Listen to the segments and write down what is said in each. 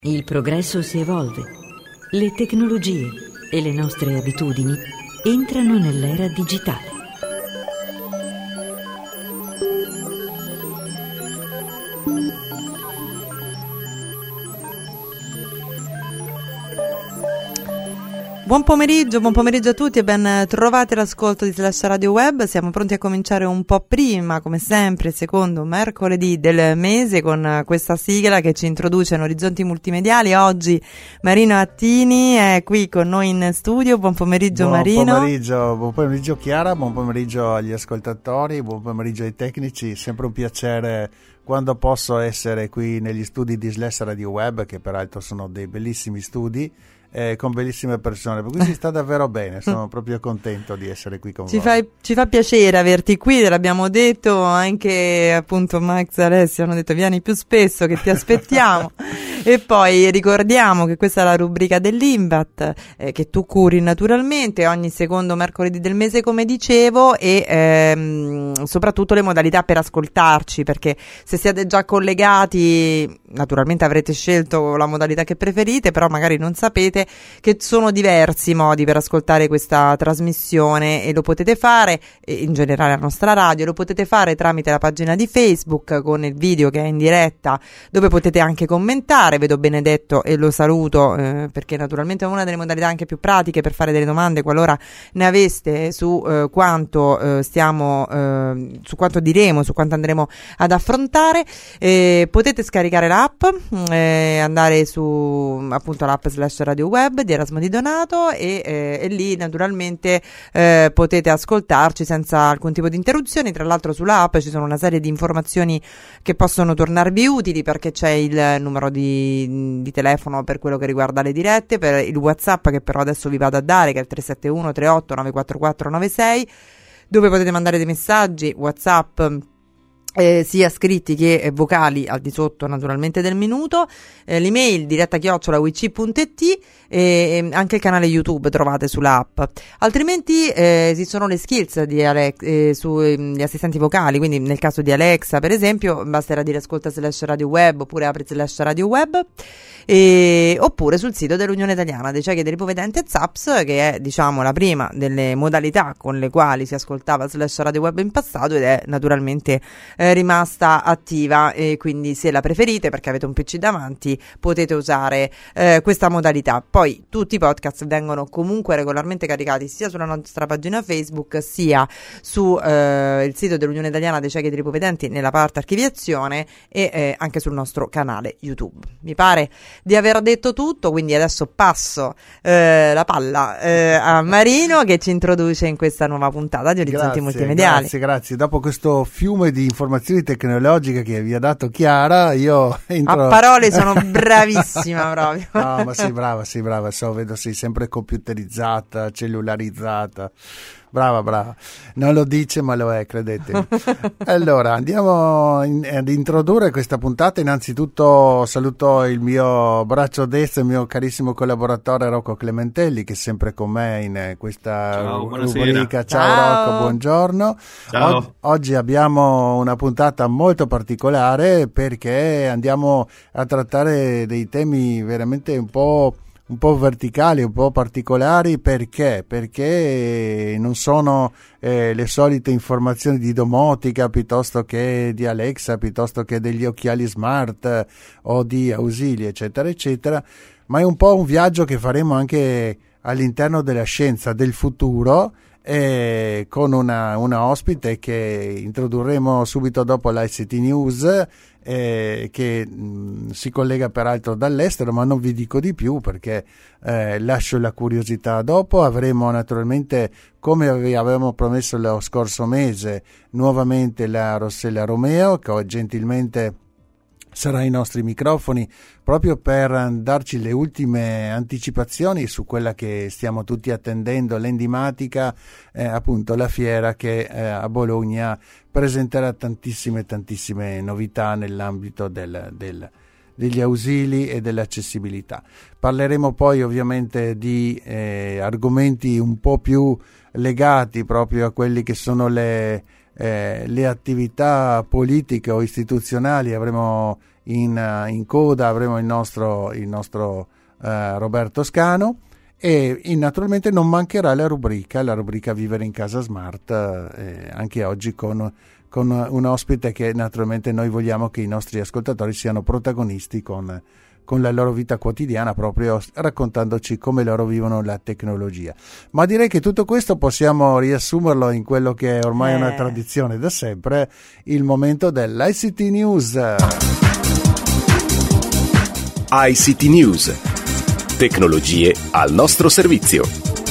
Il progresso si evolve, le tecnologie e le nostre abitudini entrano nell'era digitale. Buon pomeriggio a tutti e ben trovati all'ascolto di Slash Radio Web. Siamo pronti a cominciare un po' prima, come sempre, il secondo mercoledì del mese con questa sigla che ci introduce in Orizzonti Multimediali. Oggi Marino Attini è qui con noi in studio. Buon pomeriggio Marino. Buon pomeriggio Chiara, buon pomeriggio agli ascoltatori, buon pomeriggio ai tecnici. Sempre un piacere quando posso essere qui negli studi di Slash Radio Web, che peraltro sono dei bellissimi studi. Con bellissime persone, per cui si sta davvero bene, sono proprio contento di essere qui con voi. Ci fa piacere averti qui, te l'abbiamo detto, anche appunto Max e Alessio hanno detto vieni più spesso che ti aspettiamo. E poi ricordiamo che questa è la rubrica dell'Imbat che tu curi naturalmente ogni secondo mercoledì del mese, come dicevo, e soprattutto le modalità per ascoltarci, perché se siete già collegati naturalmente avrete scelto la modalità che preferite, però magari non sapete che sono diversi modi per ascoltare questa trasmissione e lo potete fare, in generale la nostra radio, lo potete fare tramite la pagina di Facebook con il video che è in diretta, dove potete anche commentare. Vedo Benedetto e lo saluto perché naturalmente è una delle modalità anche più pratiche per fare delle domande qualora ne aveste su quanto su quanto diremo, su quanto andremo ad affrontare. Potete scaricare l'app, andare su appunto l'app Slash Radio Web di Erasmo Di Donato e lì naturalmente potete ascoltarci senza alcun tipo di interruzioni. Tra l'altro sulla app ci sono una serie di informazioni che possono tornarvi utili, perché c'è il numero di telefono per quello che riguarda le dirette, per il WhatsApp che però adesso vi vado a dare, che è il 371 38 944 96, dove potete mandare dei messaggi WhatsApp sia scritti che vocali al di sotto naturalmente del minuto, l'email diretta@wic.it e anche il canale YouTube trovate sull'app. Altrimenti esistono le skills di sugli assistenti vocali, quindi nel caso di Alexa per esempio basterà dire ascolta Slash Radio Web oppure apri Slash Radio Web, oppure sul sito dell'Unione Italiana dei Ciechi e degli Ipovedenti ZAPS, che è diciamo la prima delle modalità con le quali si ascoltava Slash Radio Web in passato ed è naturalmente rimasta attiva, e quindi se la preferite perché avete un PC davanti potete usare questa modalità. Poi tutti i podcast vengono comunque regolarmente caricati sia sulla nostra pagina Facebook sia su il sito dell'Unione Italiana dei Ciechi e degli Ipovedenti nella parte archiviazione e anche sul nostro canale YouTube. Mi pare di aver detto tutto, quindi adesso passo la palla a Marino che ci introduce in questa nuova puntata di Orizzonti Multimediali. Grazie. Dopo questo fiume di informazioni tecnologiche che vi ha dato Chiara, io entro... A parole sono bravissima proprio. No, ma sei brava, vedo sei sempre computerizzata, cellularizzata. Brava, non lo dice ma lo è, credetemi. Allora andiamo ad introdurre questa puntata. Innanzitutto saluto il mio braccio destro, il mio carissimo collaboratore Rocco Clementelli, che è sempre con me in questa rubrica. Ciao Rocco, buongiorno. Ciao. Oggi abbiamo una puntata molto particolare perché andiamo a trattare dei temi veramente un po' verticali, un po' particolari. Perché non sono le solite informazioni di domotica piuttosto che di Alexa, piuttosto che degli occhiali smart o di ausili eccetera eccetera, ma è un po' un viaggio che faremo anche all'interno della scienza del futuro, con una ospite che introdurremo subito dopo l'ICT News, che si collega peraltro dall'estero, ma non vi dico di più perché lascio la curiosità dopo. Avremo naturalmente, come vi avevamo promesso lo scorso mese, nuovamente la Rossella Romeo, che gentilmente sarà ai nostri microfoni proprio per darci le ultime anticipazioni su quella che stiamo tutti attendendo, l'endimatica, appunto la fiera che a Bologna presenterà tantissime novità nell'ambito degli ausili e dell'accessibilità. Parleremo poi ovviamente di argomenti un po' più legati proprio a quelli che sono le attività politiche o istituzionali. Avremo in coda avremo il nostro Roberto Scano, e naturalmente non mancherà la rubrica Vivere in Casa Smart, anche oggi con un ospite che naturalmente noi vogliamo che i nostri ascoltatori siano protagonisti con la loro vita quotidiana, proprio raccontandoci come loro vivono la tecnologia. Ma direi che tutto questo possiamo riassumerlo in quello che è ormai una tradizione da sempre, il momento dell'ICT News. ICT News. Tecnologie al nostro servizio.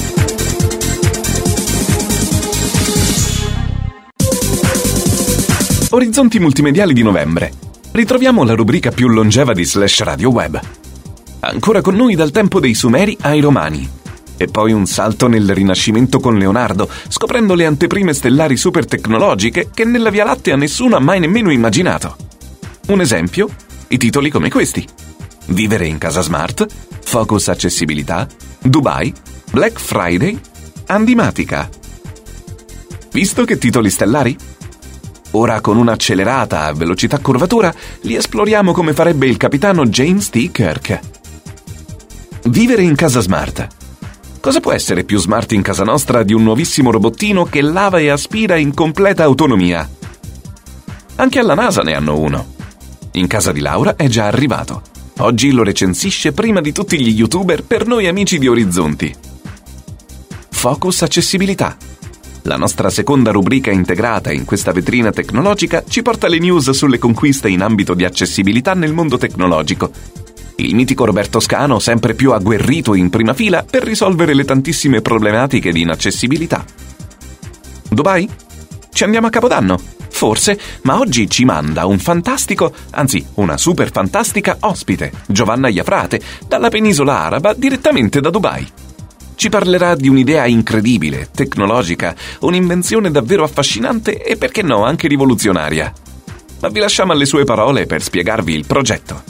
Orizzonti multimediali di novembre. Ritroviamo la rubrica più longeva di Slash Radio Web. Ancora con noi dal tempo dei Sumeri ai Romani. E poi un salto nel Rinascimento con Leonardo, scoprendo le anteprime stellari super tecnologiche che nella Via Lattea nessuno ha mai nemmeno immaginato. Un esempio? I titoli come questi: Vivere in Casa Smart, Focus Accessibilità, Dubai, Black Friday, Andimatica. Visto che titoli stellari? Ora con un'accelerata a velocità curvatura li esploriamo come farebbe il capitano James T. Kirk. Vivere in Casa Smart. Cosa può essere più smart in casa nostra di un nuovissimo robottino che lava e aspira in completa autonomia? Anche alla NASA ne hanno uno. In casa di Laura è già arrivato. Oggi lo recensisce prima di tutti gli YouTuber per noi amici di Orizzonti. Focus Accessibilità. La nostra seconda rubrica integrata in questa vetrina tecnologica ci porta le news sulle conquiste in ambito di accessibilità nel mondo tecnologico. Il mitico Roberto Scano sempre più agguerrito in prima fila per risolvere le tantissime problematiche di inaccessibilità. Dubai? Ci andiamo a Capodanno? Forse, ma oggi ci manda un fantastico, anzi una super fantastica ospite, Giovanna Iafrate, dalla penisola araba direttamente da Dubai. Ci parlerà di un'idea incredibile, tecnologica, un'invenzione davvero affascinante e perché no anche rivoluzionaria. Ma vi lasciamo alle sue parole per spiegarvi il progetto.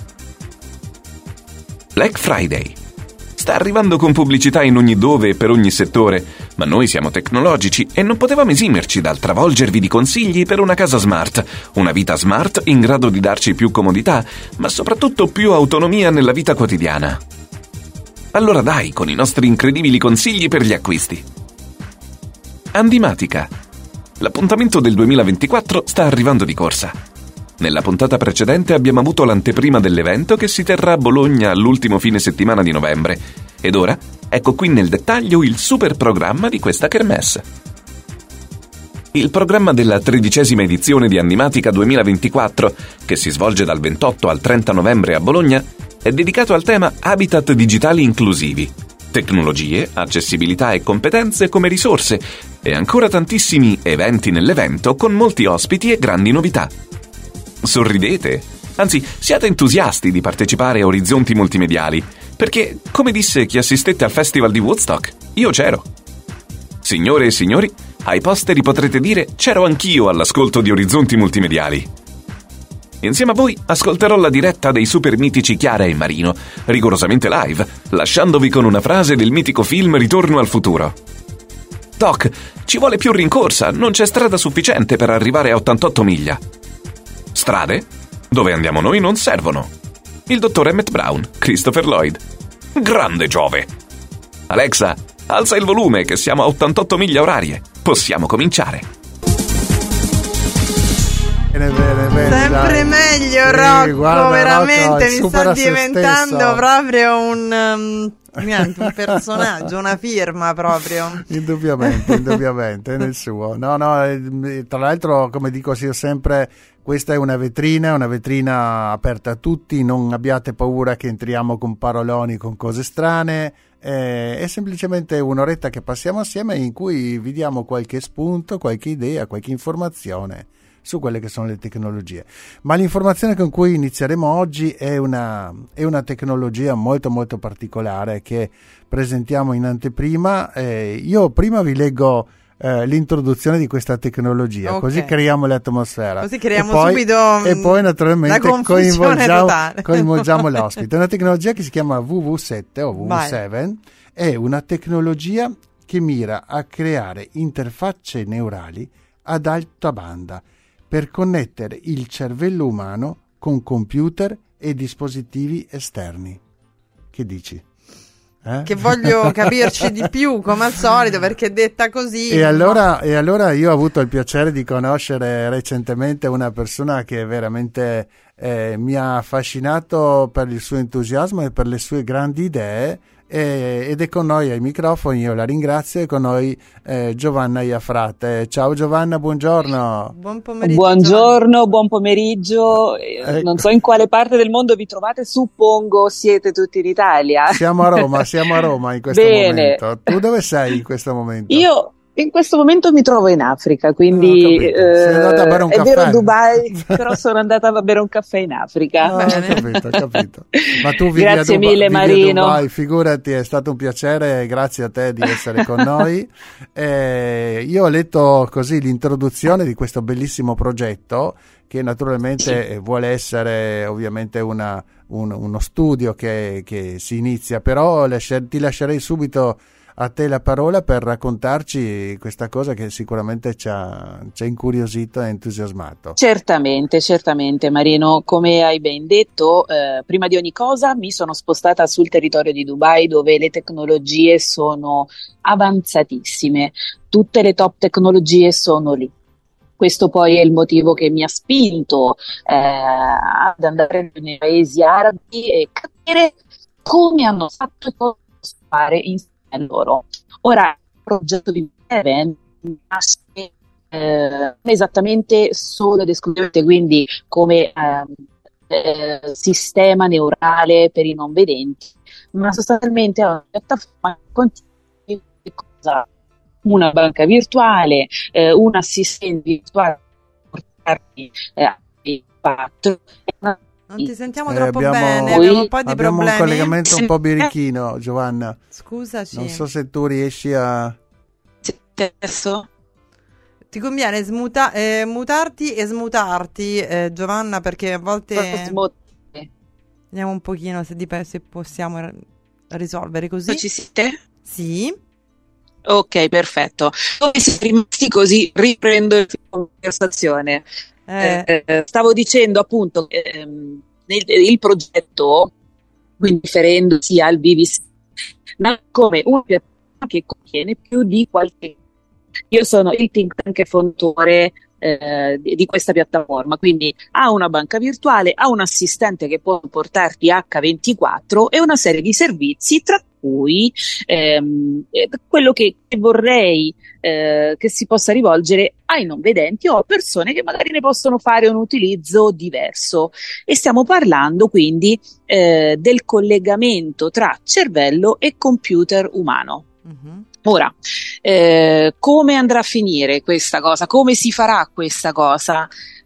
Black Friday. Sta arrivando con pubblicità in ogni dove e per ogni settore, ma noi siamo tecnologici e non potevamo esimerci dal travolgervi di consigli per una casa smart, una vita smart in grado di darci più comodità, ma soprattutto più autonomia nella vita quotidiana. Allora dai, con i nostri incredibili consigli per gli acquisti. Andimatica. L'appuntamento del 2024 sta arrivando di corsa. Nella puntata precedente abbiamo avuto l'anteprima dell'evento che si terrà a Bologna all'ultimo fine settimana di novembre. Ed ora, ecco qui nel dettaglio il super programma di questa kermesse. Il programma della 13ª edizione di Andimatica 2024, che si svolge dal 28 al 30 novembre a Bologna, è dedicato al tema Habitat digitali inclusivi, tecnologie, accessibilità e competenze come risorse, e ancora tantissimi eventi nell'evento con molti ospiti e grandi novità. Sorridete, anzi siate entusiasti di partecipare a Orizzonti Multimediali, perché, come disse chi assistette al Festival di Woodstock, io c'ero. Signore e signori, ai posteri potrete dire c'ero anch'io all'ascolto di Orizzonti Multimediali. Insieme a voi ascolterò la diretta dei super mitici Chiara e Marino, rigorosamente live, lasciandovi con una frase del mitico film Ritorno al futuro. Doc, ci vuole più rincorsa, non c'è strada sufficiente per arrivare a 88 miglia. Strade? Dove andiamo noi non servono. Il dottor Emmett Brown, Christopher Lloyd. Grande Giove! Alexa, alza il volume che siamo a 88 miglia orarie. Possiamo cominciare. Bene, sempre dai. meglio, Rocco, guarda, veramente Rocco, mi sta diventando stesso. proprio un personaggio, una firma proprio. Indubbiamente nel suo. No, tra l'altro, come dico io sempre, questa è una vetrina aperta a tutti, non abbiate paura che entriamo con paroloni, con cose strane. È semplicemente un'oretta che passiamo assieme in cui vi diamo qualche spunto, qualche idea, qualche informazione su quelle che sono le tecnologie. Ma l'informazione con cui inizieremo oggi è una tecnologia molto molto particolare che presentiamo in anteprima. Io prima vi leggo l'introduzione di questa tecnologia, okay. Così creiamo l'atmosfera, così creiamo subito e poi naturalmente coinvolgiamo l'ospite. È una tecnologia che si chiama WW7 o WW7. È una tecnologia che mira a creare interfacce neurali ad alta banda per connettere il cervello umano con computer e dispositivi esterni. Che dici? Che voglio capirci di più, come al solito, perché detta così. E allora io ho avuto il piacere di conoscere recentemente una persona che veramente mi ha affascinato per il suo entusiasmo e per le sue grandi idee, ed è con noi ai microfoni. Io la ringrazio. È con noi Giovanna Iafrate. Ciao Giovanna, buongiorno. Buon pomeriggio. Buongiorno, buon pomeriggio. Non so in quale parte del mondo vi trovate, suppongo siete tutti in Italia. Siamo a Roma in questo momento. Tu dove sei in questo momento? Io in questo momento mi trovo in Africa, quindi sei andata a bere un è caffè. vero Dubai, però sono andata a bere un caffè in Africa. Ho capito. Ma tu vivi Grazie mille, vivi Marino. a Dubai, figurati, è stato un piacere, grazie a te di essere con noi. Io ho letto così l'introduzione di questo bellissimo progetto, che naturalmente vuole essere ovviamente uno studio che si inizia, però ti lascerei subito a te la parola per raccontarci questa cosa che sicuramente ci ha incuriosito e entusiasmato. Certamente Marino, come hai ben detto, prima di ogni cosa mi sono spostata sul territorio di Dubai, dove le tecnologie sono avanzatissime, tutte le top tecnologie sono lì. Questo poi è il motivo che mi ha spinto ad andare nei paesi arabi e capire come hanno fatto e cosa possono fare insieme a loro. Ora, il progetto di Even nasce esattamente solo ed esclusivamente quindi come sistema neurale per i non vedenti, ma sostanzialmente è una piattaforma che contiene una banca virtuale, un assistente virtuale per portarti non ti sentiamo troppo bene, abbiamo un po' di abbiamo problemi. un collegamento un po' birichino, Giovanna. Scusaci. Non so se tu riesci a... Adesso? Ti conviene mutarti e smutarti, Giovanna, perché a volte vediamo un pochino se possiamo risolvere così. Ci siete? Sì. Ok, perfetto. Dove siamo rimasti, così riprendo la conversazione. Stavo dicendo appunto il progetto, quindi riferendosi al BBC, come una piattaforma che contiene più di qualche. Io sono il think tank fondatore di questa piattaforma, quindi ha una banca virtuale, ha un assistente che può portarti H24 e una serie di servizi, tra cui quello che vorrei che si possa rivolgere ai non vedenti o a persone che magari ne possono fare un utilizzo diverso, e stiamo parlando quindi del collegamento tra cervello e computer umano. Uh-huh. Ora, come andrà a finire questa cosa? Come si farà questa cosa?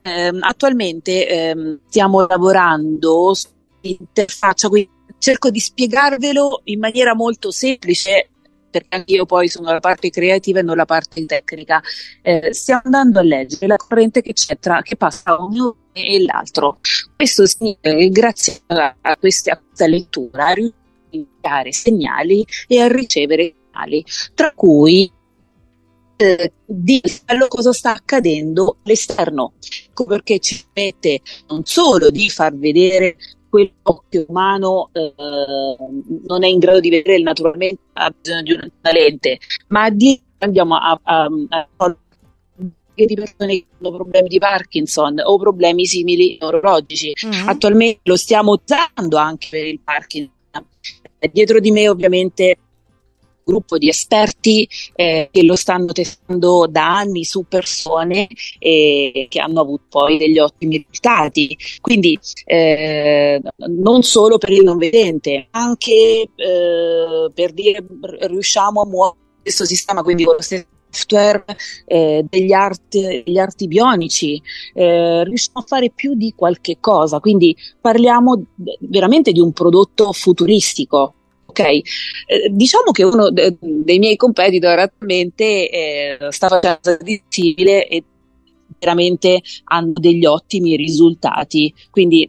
Attualmente stiamo lavorando sull'interfaccia, quindi cerco di spiegarvelo in maniera molto semplice, perché anche io poi sono la parte creativa e non la parte tecnica. Stiamo andando a leggere la corrente che passa da un neurone e l'altro. Questo significa che grazie a questa lettura riusciamo a inviare segnali e a ricevere segnali, tra cui di cosa sta accadendo all'esterno, perché ci permette non solo di far vedere quello che l'occhio umano non è in grado di vedere, naturalmente ha bisogno di una lente, ma andiamo a di persone che hanno problemi di Parkinson o problemi simili neurologici. Mm-hmm. Attualmente lo stiamo usando anche per il Parkinson. Dietro di me ovviamente gruppo di esperti che lo stanno testando da anni su persone che hanno avuto poi degli ottimi risultati, quindi non solo per il non vedente, anche per dire riusciamo a muovere questo sistema, quindi con lo stesso software degli arti bionici, riusciamo a fare più di qualche cosa, quindi parliamo veramente di un prodotto futuristico. Ok, diciamo che uno dei miei competitor attualmente sta facendo di simile e veramente hanno degli ottimi risultati, quindi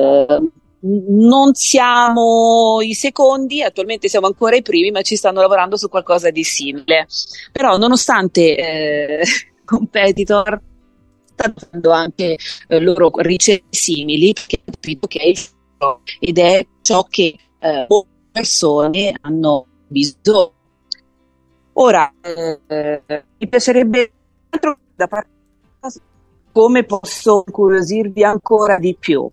non siamo i secondi, attualmente siamo ancora i primi, ma ci stanno lavorando su qualcosa di simile. Però nonostante competitor stanno facendo anche loro ricerche simili, perché hanno capito che è il futuro ed è ciò che molte persone hanno bisogno. Ora, mi piacerebbe da parte come posso incuriosirvi ancora di più.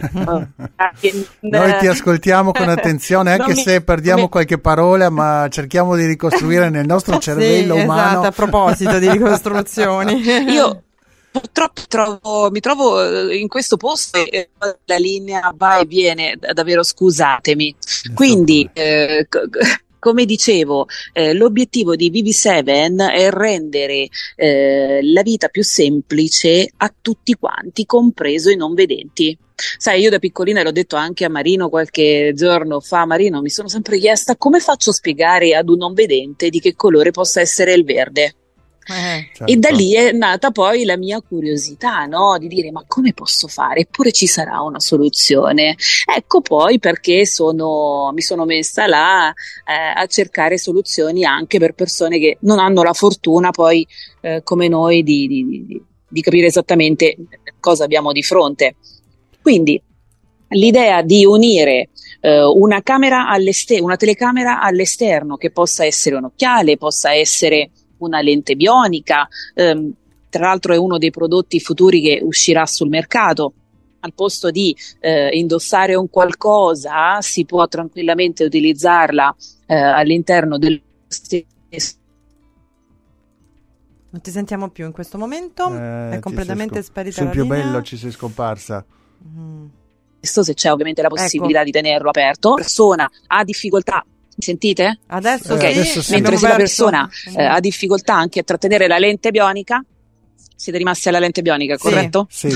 Noi ti ascoltiamo con attenzione, anche se perdiamo qualche parola, ma cerchiamo di ricostruire nel nostro cervello umano. Esatto, a proposito di ricostruzioni. Io purtroppo mi trovo in questo posto e la linea va e viene, davvero scusatemi. Quindi, come dicevo, l'obiettivo di VV7 è rendere la vita più semplice a tutti quanti, compreso i non vedenti. Sai, io da piccolina l'ho detto anche a Marino qualche giorno fa. Marino, mi sono sempre chiesta come faccio a spiegare ad un non vedente di che colore possa essere il verde. Certo. E da lì è nata poi la mia curiosità, no? Di dire ma come posso fare? Eppure ci sarà una soluzione. Ecco poi perché mi sono messa là a cercare soluzioni anche per persone che non hanno la fortuna poi come noi di capire esattamente cosa abbiamo di fronte. Quindi l'idea di unire una telecamera all'esterno, che possa essere un occhiale, possa essere una lente bionica, tra l'altro è uno dei prodotti futuri che uscirà sul mercato. Al posto di indossare un qualcosa, si può tranquillamente utilizzarla all'interno del stesso. Non ti sentiamo più in questo momento, è completamente sparita sul la più linea. Bello ci sei scomparsa. Se c'è ovviamente la possibilità di tenerlo aperto. La persona ha difficoltà, sentite? Adesso, adesso sì. Mentre se la persona ha difficoltà anche a trattenere la lente bionica, siete rimasti alla lente bionica, corretto? Sì.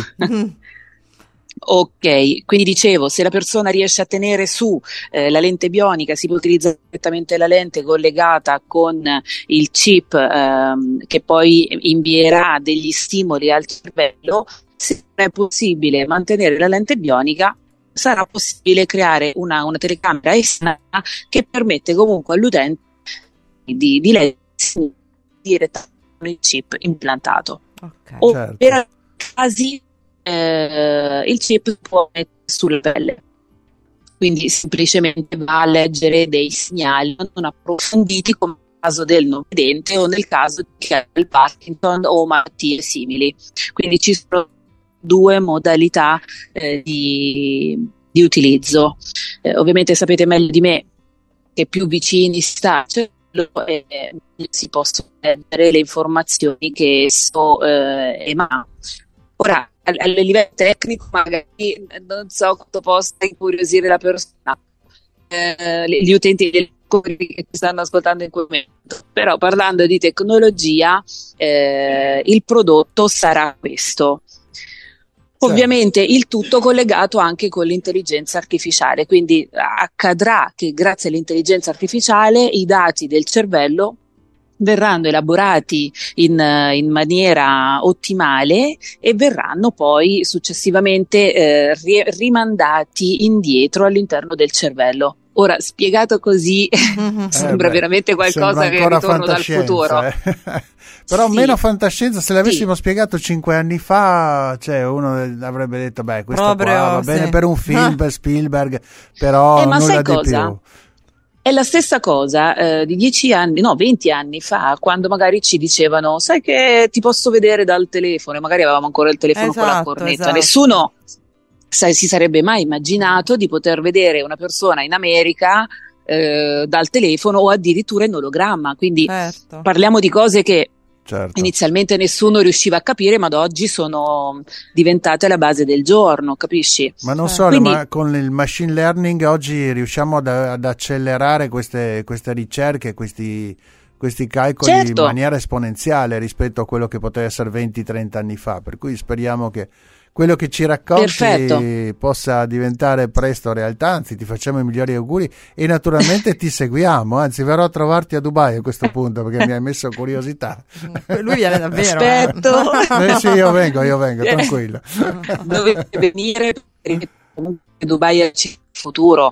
Ok, quindi dicevo, se la persona riesce a tenere su la lente bionica, si può utilizzare direttamente la lente collegata con il chip che poi invierà degli stimoli al cervello. Se non è possibile mantenere la lente bionica, sarà possibile creare una telecamera esterna che permette comunque all'utente di leggere direttamente con il chip implantato. Okay, O certo. per casi il chip può mettere sulla pelle, quindi semplicemente va a leggere dei segnali non approfonditi come nel caso del non vedente o nel caso del Parkinson o malattie simili. Quindi ci sono due modalità di utilizzo. Ovviamente sapete meglio di me che più vicini sta si possono leggere le informazioni che esso emana. Ora, a livello tecnico magari non so quanto possa incuriosire la persona, gli utenti che ci stanno ascoltando in quel momento, però parlando di tecnologia il prodotto sarà questo. Ovviamente il tutto collegato anche con l'intelligenza artificiale, quindi accadrà che grazie all'intelligenza artificiale i dati del cervello verranno elaborati in maniera ottimale e verranno poi successivamente rimandati indietro all'interno del cervello. Ora, spiegato così, sembra veramente qualcosa che ritorno dal futuro. Però sì. Meno fantascienza, se l'avessimo spiegato 5 anni fa, cioè uno avrebbe detto, beh, questo proprio, qua va bene per un film, per Spielberg, però ma nulla sai di cosa? più. È la stessa cosa di 20 anni fa, quando magari ci dicevano, sai che ti posso vedere dal telefono, e magari avevamo ancora il telefono con la cornetta. Esatto. Nessuno si sarebbe mai immaginato di poter vedere una persona in America dal telefono o addirittura in ologramma, quindi certo. Parliamo di cose che Certo. inizialmente nessuno riusciva a capire, ma ad oggi sono diventate la base del giorno, capisci? Ma non solo, Quindi, ma con il machine learning oggi riusciamo ad accelerare queste ricerche, questi calcoli certo. in maniera esponenziale rispetto a quello che poteva essere 20-30 anni fa, per cui speriamo che quello che ci racconti Perfetto. possa diventare presto realtà. Anzi, ti facciamo i migliori auguri e naturalmente ti seguiamo, anzi verrò a trovarti a Dubai a questo punto perché mi hai messo curiosità. Lui viene davvero. Aspetto. Sì, io vengo, tranquillo. Dove venire, perché comunque Dubai è il futuro,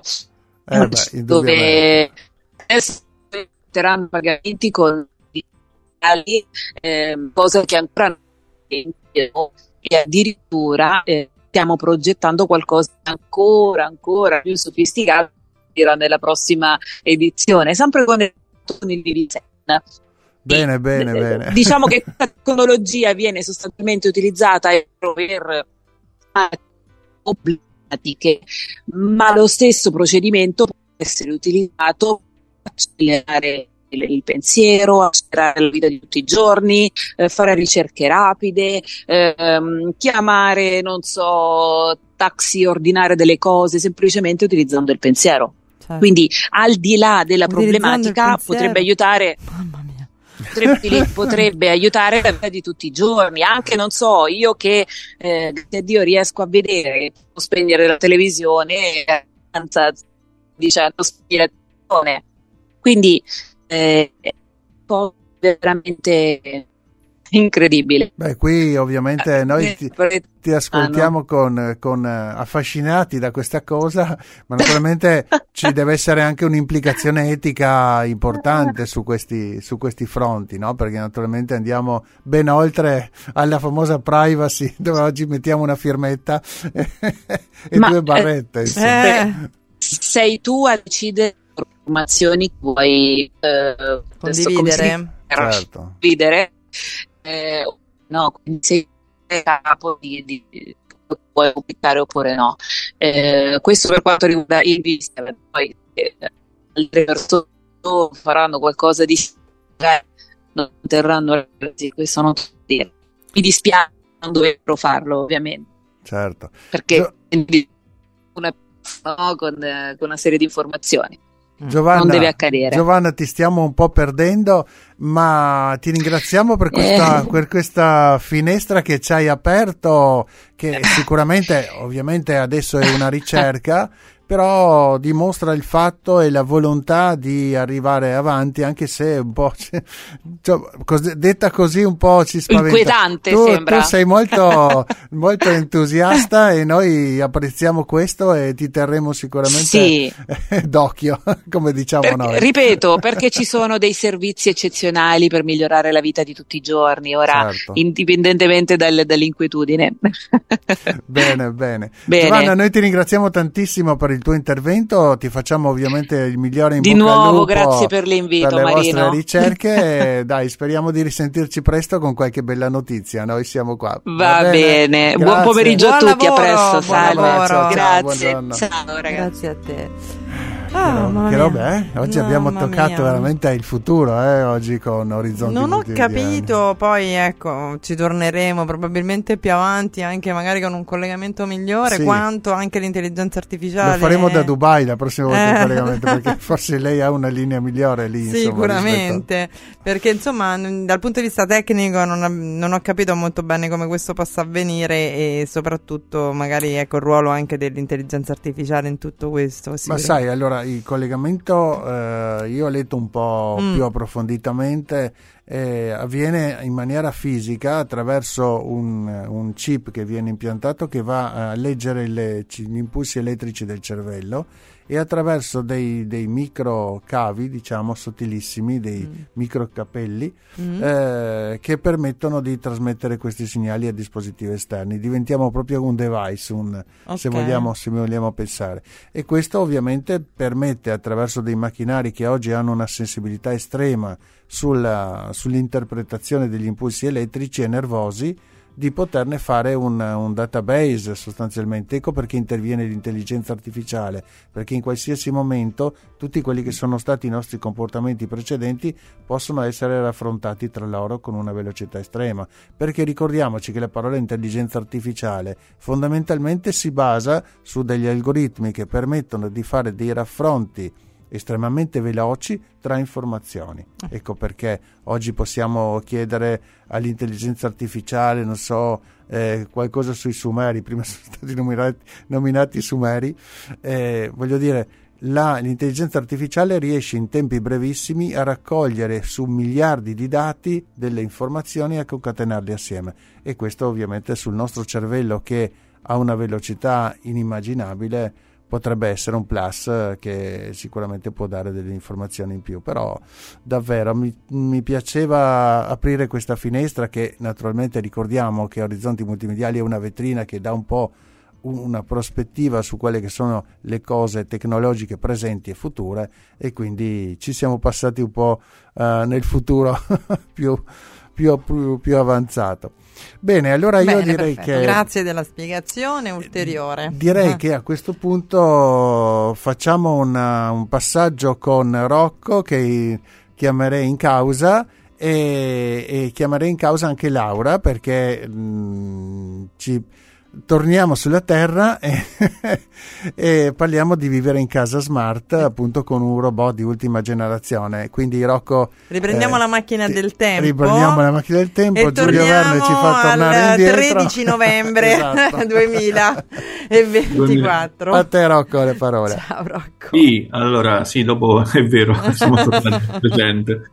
dove adesso metteranno pagamenti con cosa che ancora e addirittura stiamo progettando qualcosa ancora più sofisticato nella prossima edizione, sempre con il Vicenza. Bene. Diciamo che questa tecnologia viene sostanzialmente utilizzata per problematiche, ma lo stesso procedimento può essere utilizzato per accelerare il pensiero, accelerare la vita di tutti i giorni, fare ricerche rapide, chiamare, non so, taxi, ordinare delle cose semplicemente utilizzando il pensiero. Certo. Quindi al di là della problematica potrebbe aiutare. Mamma mia. Potrebbe aiutare la vita di tutti i giorni, anche non so, io che grazie a Dio riesco a vedere, posso spegnere la televisione senza dicendo spegnere la televisione, quindi poi veramente incredibile. Beh, qui ovviamente noi ti ascoltiamo con affascinati da questa cosa, ma naturalmente ci deve essere anche un'implicazione etica importante su questi fronti, no? Perché naturalmente andiamo ben oltre alla famosa privacy, dove oggi mettiamo una firmetta e 2 barrette. Sei tu a decidere le informazioni che vuoi condividere. Certo. No, quindi sei capo di puoi pubblicare oppure no. Questo per quanto riguarda il vista, poi altre persone faranno qualcosa di non terranno questo non dire. Mi dispiace non dovevo farlo, ovviamente. Certo. Perché con una serie di informazioni. Giovanna, non deve accadere. Giovanna, ti stiamo un po' perdendo, ma ti ringraziamo per questa finestra che ci hai aperto, che sicuramente ovviamente adesso è una ricerca, però dimostra il fatto e la volontà di arrivare avanti, anche se un po' detta così un po' ci spaventa. Inquietante sembra. Tu sei molto molto entusiasta e noi apprezziamo questo e ti terremo sicuramente d'occhio, come diciamo noi. Ripeto, perché ci sono dei servizi eccezionali per migliorare la vita di tutti i giorni, ora certo. Indipendentemente dall'inquietudine. Bene. Giovanna, noi ti ringraziamo tantissimo per il tuo intervento, ti facciamo ovviamente il migliore in di bocca al nuovo, lupo grazie per l'invito, per le Marino. vostre ricerche. Dai, speriamo di risentirci presto con qualche bella notizia, noi siamo qua. Va bene. Grazie. Buon pomeriggio a tutti, lavoro, a presto, salve. Ciao, Grazie, buongiorno. ciao ragazzi. Grazie a te. Che roba, oggi abbiamo toccato veramente il futuro, oggi con Orizzonti. Non ho capito, poi ecco, ci torneremo probabilmente più avanti, anche magari con un collegamento migliore, quanto anche l'intelligenza artificiale. Lo faremo da Dubai la prossima volta il collegamento, perché forse lei ha una linea migliore lì. Sicuramente, perché insomma dal punto di vista tecnico non ho capito molto bene come questo possa avvenire e soprattutto magari ecco il ruolo anche dell'intelligenza artificiale in tutto questo. Ma sai, allora il collegamento io ho letto un po' più approfonditamente, avviene in maniera fisica attraverso un chip che viene impiantato, che va a leggere gli impulsi elettrici del cervello, e attraverso dei micro cavi, diciamo sottilissimi, dei micro capelli che permettono di trasmettere questi segnali a dispositivi esterni. Diventiamo proprio un device, se vogliamo pensare, e questo ovviamente permette, attraverso dei macchinari che oggi hanno una sensibilità estrema sull'interpretazione degli impulsi elettrici e nervosi, di poterne fare un database sostanzialmente. Ecco perché interviene l'intelligenza artificiale, perché in qualsiasi momento tutti quelli che sono stati i nostri comportamenti precedenti possono essere raffrontati tra loro con una velocità estrema, perché ricordiamoci che la parola intelligenza artificiale fondamentalmente si basa su degli algoritmi che permettono di fare dei raffronti estremamente veloci tra informazioni. Ecco perché oggi possiamo chiedere all'intelligenza artificiale, non so, qualcosa sui Sumeri. Prima sono stati nominati i Sumeri. Voglio dire, l'intelligenza artificiale riesce in tempi brevissimi a raccogliere su miliardi di dati delle informazioni e a concatenarli assieme, e questo ovviamente sul nostro cervello, che ha una velocità inimmaginabile, potrebbe essere un plus che sicuramente può dare delle informazioni in più. Però davvero mi piaceva aprire questa finestra, che naturalmente ricordiamo che Orizzonti Multimediali è una vetrina che dà un po' una prospettiva su quelle che sono le cose tecnologiche presenti e future, e quindi ci siamo passati un po' nel futuro più avanzato. Bene, allora io direi perfetto. che Grazie della spiegazione ulteriore. Direi che a questo punto facciamo un passaggio con Rocco, che chiamerei in causa, e chiamerei in causa anche Laura, perché torniamo sulla terra e parliamo di vivere in casa smart, appunto con un robot di ultima generazione. Quindi Rocco, riprendiamo la macchina del tempo, riprendiamo la macchina del tempo, e Giulio Verne ci fa tornare al indietro. 13 novembre Esatto. 2024. A te Rocco le parole. Ciao Rocco. Sì, allora sì, dopo è vero, siamo tornati presente.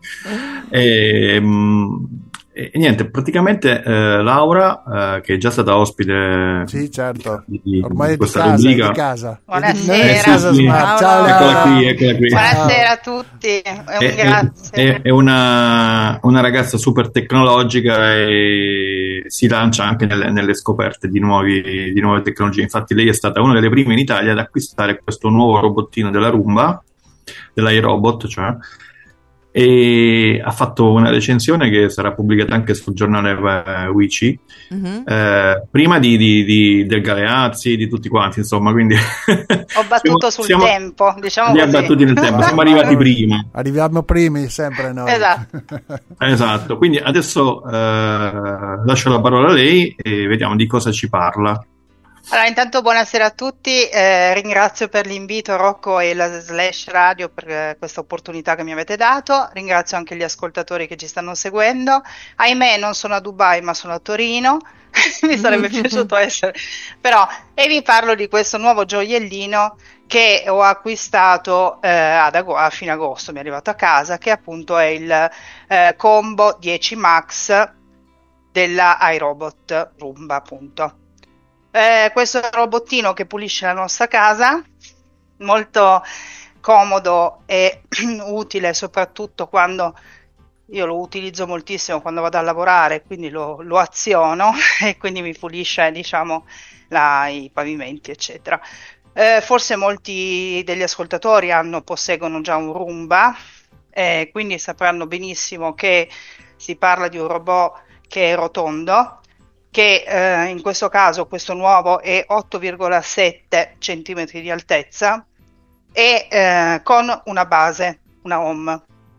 E niente, praticamente Laura, che è già stata ospite, Sì, certo, di ormai è di questa casa, rubrica. è di casa. Buonasera. È di casa Sì, sì. smart. Ciao Ciao, Laura. Eccola qui. Buonasera a tutti, grazie. È una ragazza super tecnologica e si lancia anche nelle scoperte di nuove tecnologie. Infatti lei è stata una delle prime in Italia ad acquistare questo nuovo robottino della Roomba, dell'iRobot, cioè, e ha fatto una recensione che sarà pubblicata anche sul giornale Wici, prima del Galeazzi, di tutti quanti, insomma, quindi Ho battuto sul tempo, diciamo li ha così. battuti nel tempo, siamo arrivati prima. Arriviamo primi sempre noi. Esatto, quindi adesso lascio la parola a lei e vediamo di cosa ci parla. Allora, intanto buonasera a tutti, ringrazio per l'invito Rocco e la Slash Radio per questa opportunità che mi avete dato, ringrazio anche gli ascoltatori che ci stanno seguendo. Ahimè non sono a Dubai ma sono a Torino, mi sarebbe piaciuto essere, però, e vi parlo di questo nuovo gioiellino che ho acquistato a fine agosto, mi è arrivato a casa, che appunto è il Combo 10 Max della iRobot Roomba, appunto. Questo robottino che pulisce la nostra casa, molto comodo e utile, soprattutto quando io lo utilizzo moltissimo quando vado a lavorare, quindi lo aziono e quindi mi pulisce, diciamo, i pavimenti, eccetera. Forse molti degli ascoltatori posseggono già un Roomba, quindi sapranno benissimo che si parla di un robot che è rotondo, che in questo caso questo nuovo è 8,7 cm di altezza e con una base, una home.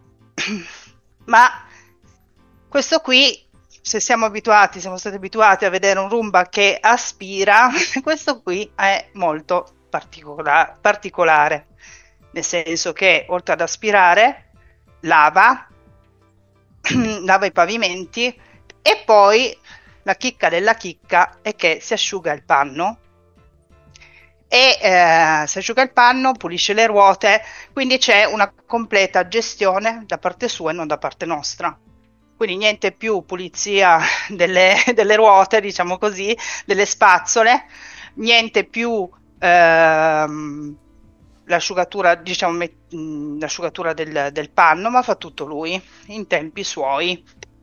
Ma questo qui, se siamo stati abituati a vedere un Roomba che aspira, questo qui è molto particolare, nel senso che oltre ad aspirare lava i pavimenti, e poi la chicca della chicca è che si asciuga il panno pulisce le ruote, quindi c'è una completa gestione da parte sua e non da parte nostra. Quindi niente più pulizia delle ruote, diciamo così, delle spazzole, niente più l'asciugatura, diciamo, l'asciugatura del panno, ma fa tutto lui in tempi suoi.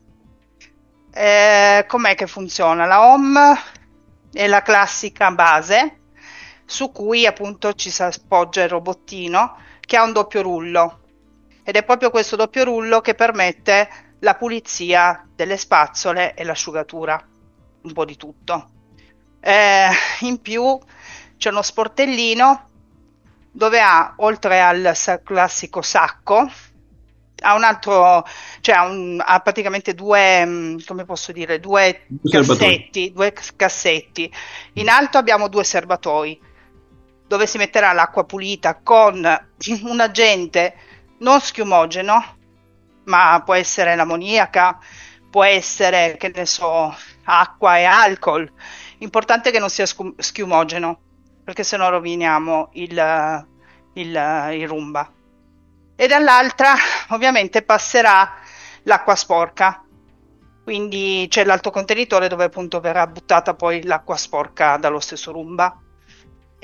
Com'è che funziona? La home è la classica base su cui appunto ci si appoggia il robottino, che ha un doppio rullo, ed è proprio questo doppio rullo che permette la pulizia delle spazzole e l'asciugatura, un po' di tutto. In più c'è uno sportellino dove oltre al classico sacco, ha un altro, cioè ha praticamente due cassetti. In alto abbiamo 2 serbatoi dove si metterà l'acqua pulita con un agente non schiumogeno, ma può essere l'ammoniaca, può essere, che ne so, acqua e alcol. Importante che non sia schiumogeno, perché sennò roviniamo il Roomba. E dall'altra ovviamente passerà l'acqua sporca, quindi c'è l'altro contenitore dove appunto verrà buttata poi l'acqua sporca dallo stesso Roomba.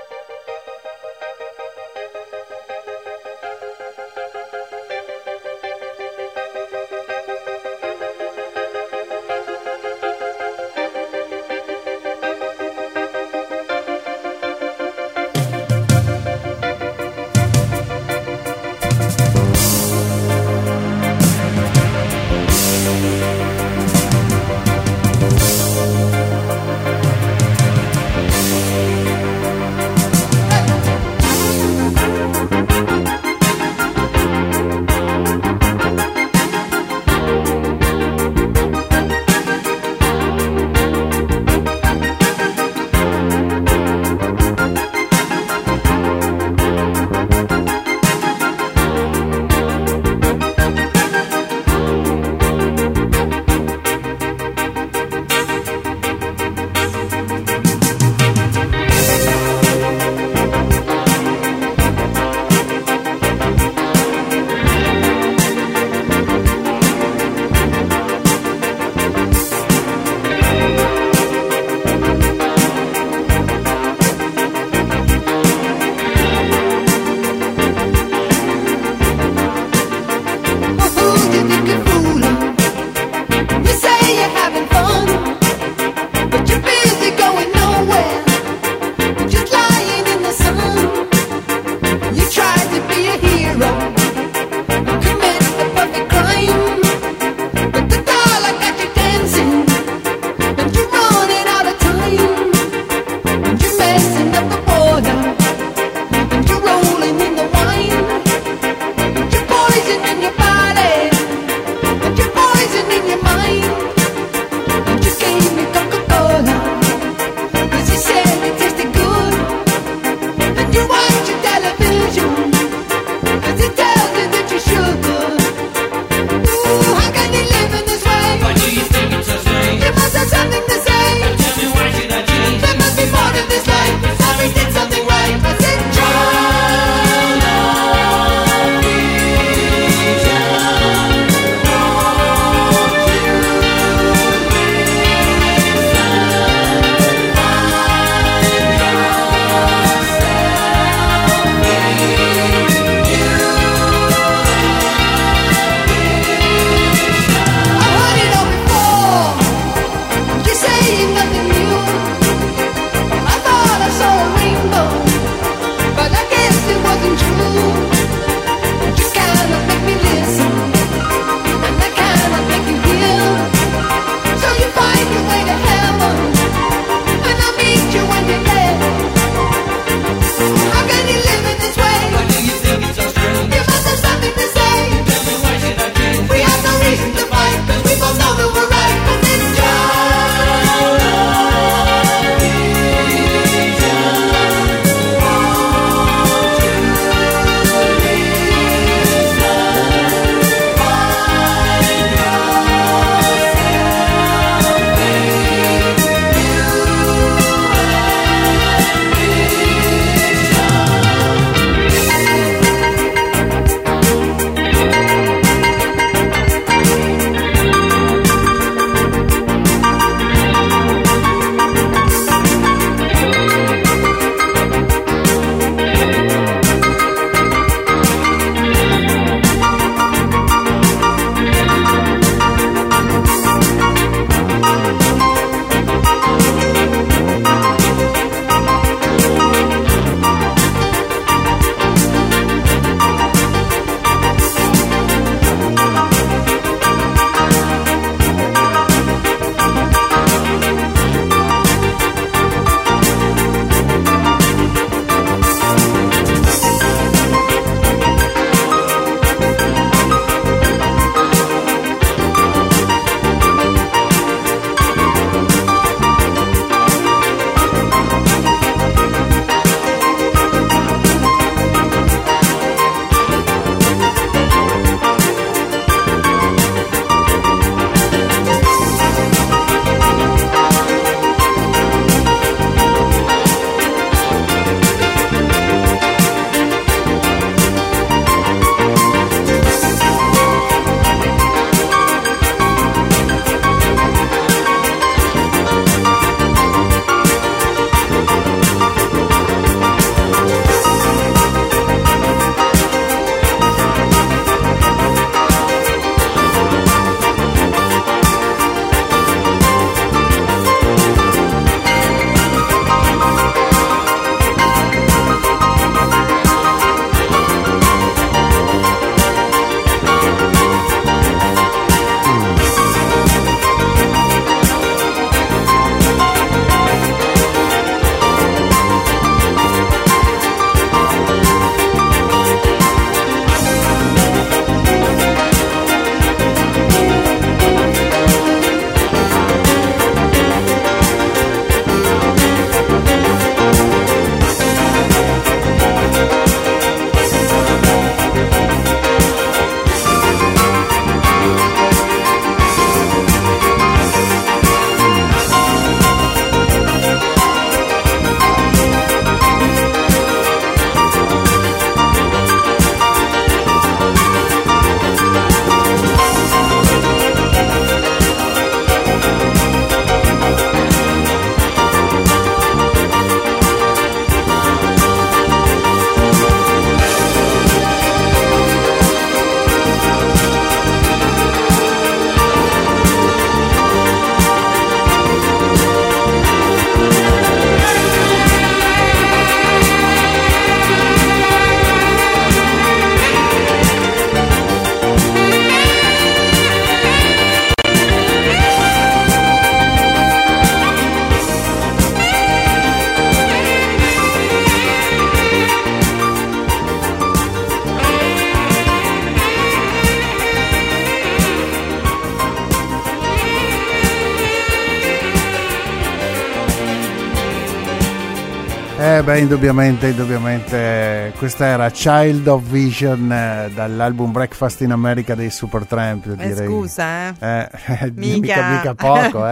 Indubbiamente, questa era Child of Vision dall'album Breakfast in America dei Supertramp, direi. Scusa, mica poco,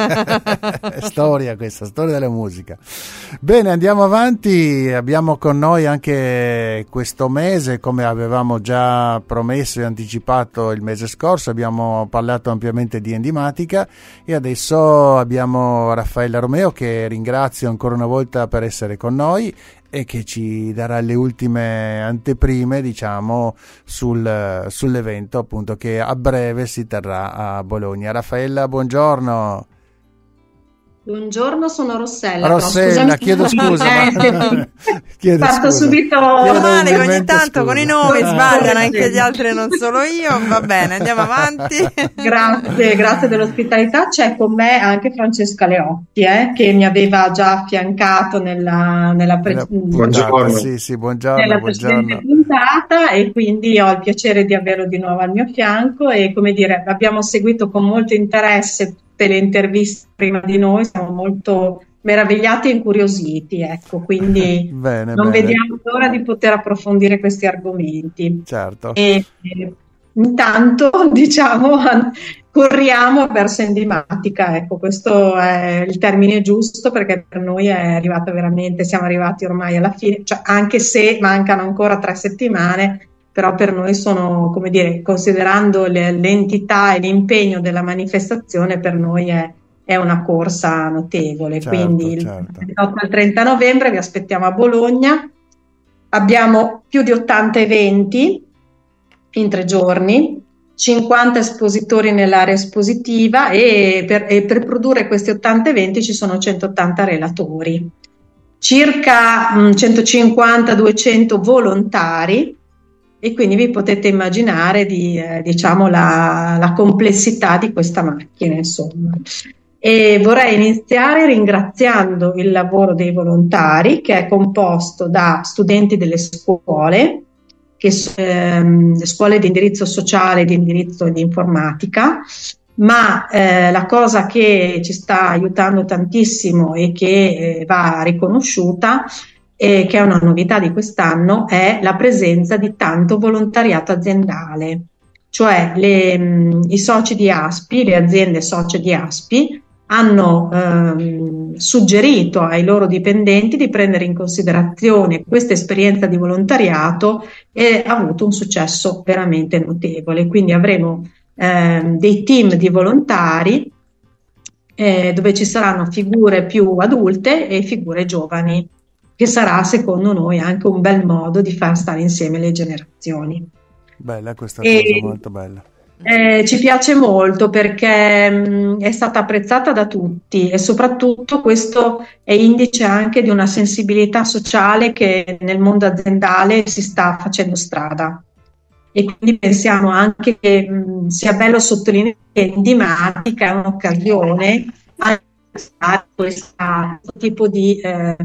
È storia questa, storia della musica. Bene, andiamo avanti, abbiamo con noi anche questo mese, come avevamo già promesso e anticipato il mese scorso, abbiamo parlato ampiamente di endimatica e adesso abbiamo Raffaella Romeo, che ringrazio ancora una volta per essere con noi e che ci darà le ultime anteprime, diciamo, sull'evento appunto che a breve si terrà a Bologna. Raffaella, buongiorno. Buongiorno, sono Rossella. Rossella, chiedo scusa. Parto subito. Male, ogni tanto con i nomi sbagliano anche gli altri, non solo io. Va bene, andiamo avanti. Grazie dell'ospitalità. C'è con me anche Francesca Leotti, che mi aveva già affiancato nella buongiorno. Sì, buongiorno. Precedente puntata, e quindi ho il piacere di averlo di nuovo al mio fianco e, come dire, abbiamo seguito con molto interesse tutte le interviste prima di noi, siamo molto meravigliati e incuriositi, ecco, quindi non vediamo l'ora di poter approfondire questi argomenti. Certo. E intanto, diciamo, corriamo verso endimatica, ecco, questo è il termine giusto, perché per noi è arrivata veramente, siamo arrivati ormai alla fine, cioè, anche se mancano ancora 3 settimane, però per noi sono, come dire, considerando l'entità e l'impegno della manifestazione, per noi è una corsa notevole. Certo, quindi il 28 al 30 novembre vi aspettiamo a Bologna, abbiamo più di 80 eventi in 3 giorni, 50 espositori nell'area espositiva e per produrre questi 80 eventi ci sono 180 relatori, circa 150-200 volontari, e quindi vi potete immaginare diciamo la complessità di questa macchina, insomma. E vorrei iniziare ringraziando il lavoro dei volontari, che è composto da studenti delle scuole, scuole di indirizzo sociale, di indirizzo di informatica, ma la cosa che ci sta aiutando tantissimo e che va riconosciuta, che è una novità di quest'anno, è la presenza di tanto volontariato aziendale, cioè i soci di ASPI, le aziende socie di ASPI, hanno suggerito ai loro dipendenti di prendere in considerazione questa esperienza di volontariato e ha avuto un successo veramente notevole. Quindi avremo dei team di volontari dove ci saranno figure più adulte e figure giovani, che sarà secondo noi anche un bel modo di far stare insieme le generazioni. Bella questa cosa, molto bella. Ci piace molto perché è stata apprezzata da tutti e soprattutto questo è indice anche di una sensibilità sociale che nel mondo aziendale si sta facendo strada, e quindi pensiamo anche che sia bello sottolineare che endimatica è un'occasione a questo tipo di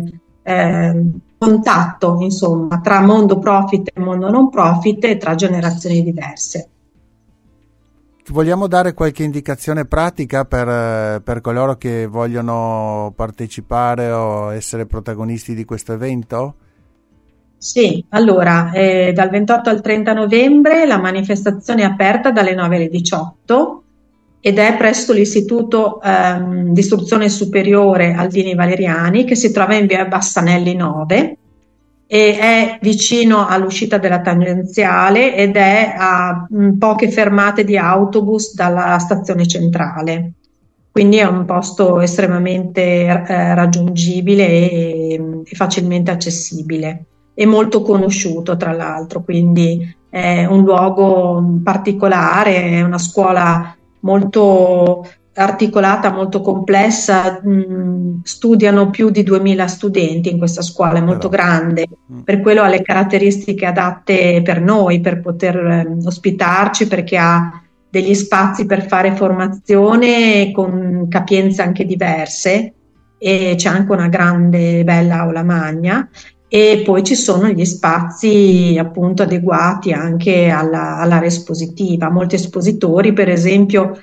contatto, insomma, tra mondo profit e mondo non profit e tra generazioni diverse. Vogliamo dare qualche indicazione pratica per coloro che vogliono partecipare o essere protagonisti di questo evento? Sì, allora, dal 28 al 30 novembre la manifestazione è aperta dalle 9 alle 18 ed è presso l'Istituto di Istruzione Superiore Aldini Valeriani, che si trova in via Bassanelli 9 e è vicino all'uscita della tangenziale ed è a poche fermate di autobus dalla stazione centrale. Quindi è un posto estremamente raggiungibile e facilmente accessibile e molto conosciuto, tra l'altro, quindi è un luogo particolare, è una scuola molto articolata, molto complessa, studiano più di 2000 studenti in questa scuola, è molto grande, per quello ha le caratteristiche adatte per noi, per poter ospitarci, perché ha degli spazi per fare formazione con capienze anche diverse e c'è anche una grande bella aula magna, e poi ci sono gli spazi appunto adeguati anche all'area espositiva. Molti espositori, per esempio,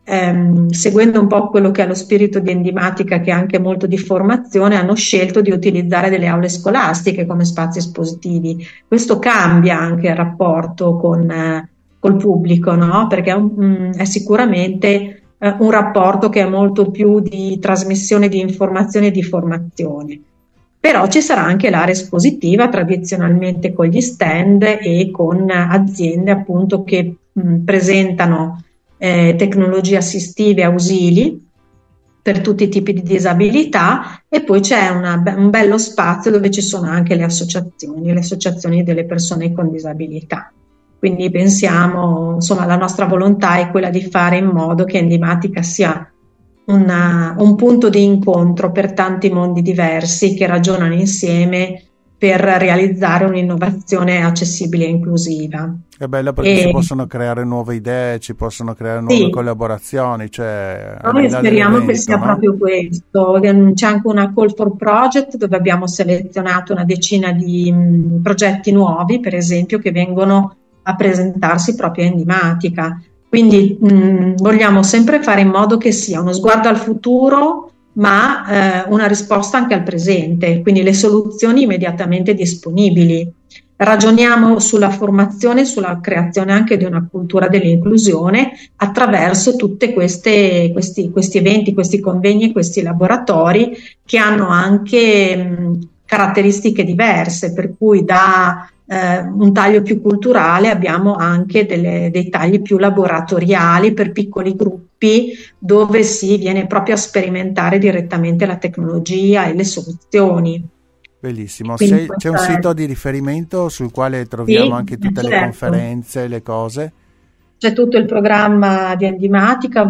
seguendo un po' quello che è lo spirito di Endimatica, che è anche molto di formazione, hanno scelto di utilizzare delle aule scolastiche come spazi espositivi. Questo cambia anche il rapporto col pubblico, no? Perché è sicuramente un rapporto che è molto più di trasmissione di informazione e di formazione. Però ci sarà anche l'area espositiva, tradizionalmente con gli stand e con aziende appunto che presentano tecnologie assistive ausili per tutti i tipi di disabilità, e poi c'è un bello spazio dove ci sono anche le associazioni delle persone con disabilità. Quindi pensiamo, insomma, la nostra volontà è quella di fare in modo che Endimatica sia un punto di incontro per tanti mondi diversi che ragionano insieme per realizzare un'innovazione accessibile e inclusiva. È bello perché si possono creare nuove idee, ci possono creare nuove collaborazioni. Cioè, noi speriamo che sia proprio questo. C'è anche una call for project dove abbiamo selezionato una decina di progetti nuovi, per esempio, che vengono a presentarsi proprio a Endimatica. Quindi vogliamo sempre fare in modo che sia uno sguardo al futuro, ma una risposta anche al presente, quindi le soluzioni immediatamente disponibili. Ragioniamo sulla formazione, sulla creazione anche di una cultura dell'inclusione attraverso tutti questi eventi, questi convegni e questi laboratori che hanno anche caratteristiche diverse, per cui da un taglio più culturale abbiamo anche dei tagli più laboratoriali per piccoli gruppi dove si viene proprio a sperimentare direttamente la tecnologia e le soluzioni. Bellissimo. C'è un sito di riferimento sul quale troviamo anche tutte le conferenze, le cose? C'è tutto il programma di Endimatica,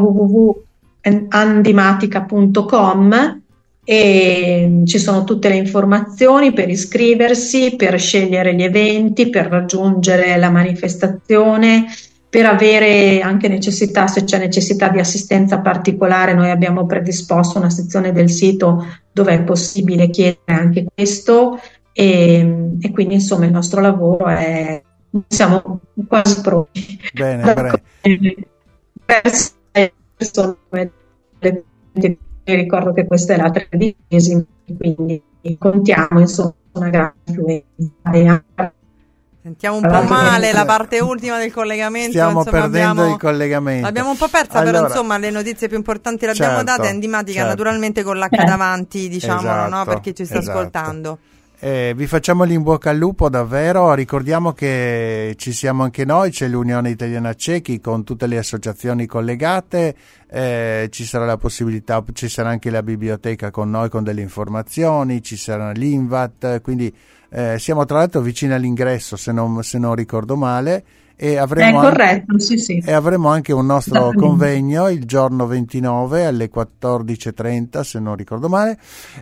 www.andimatica.com, e ci sono tutte le informazioni per iscriversi, per scegliere gli eventi, per raggiungere la manifestazione, per avere anche necessità, se c'è necessità di assistenza particolare, noi abbiamo predisposto una sezione del sito dove è possibile chiedere anche questo, e quindi insomma il nostro lavoro siamo quasi pronti. Bene. Ricordo che questa è la 13ª, quindi contiamo insomma una grande influenza. Sentiamo un po' male la parte ultima del collegamento. Stiamo perdendo il collegamento. L'abbiamo un po' persa, però insomma le notizie più importanti le abbiamo date. Endimatica naturalmente con l'H davanti, diciamolo, no? Per chi ci sta ascoltando. Vi facciamo l'in bocca al lupo davvero, ricordiamo che ci siamo anche noi, c'è l'Unione Italiana Ciechi con tutte le associazioni collegate, ci sarà la possibilità, ci sarà anche la biblioteca con noi con delle informazioni, ci sarà l'Invat, quindi siamo tra l'altro vicini all'ingresso se non ricordo male. E avremo corretto, sì. E avremo anche un nostro convegno il giorno 29 alle 14:30 se non ricordo male,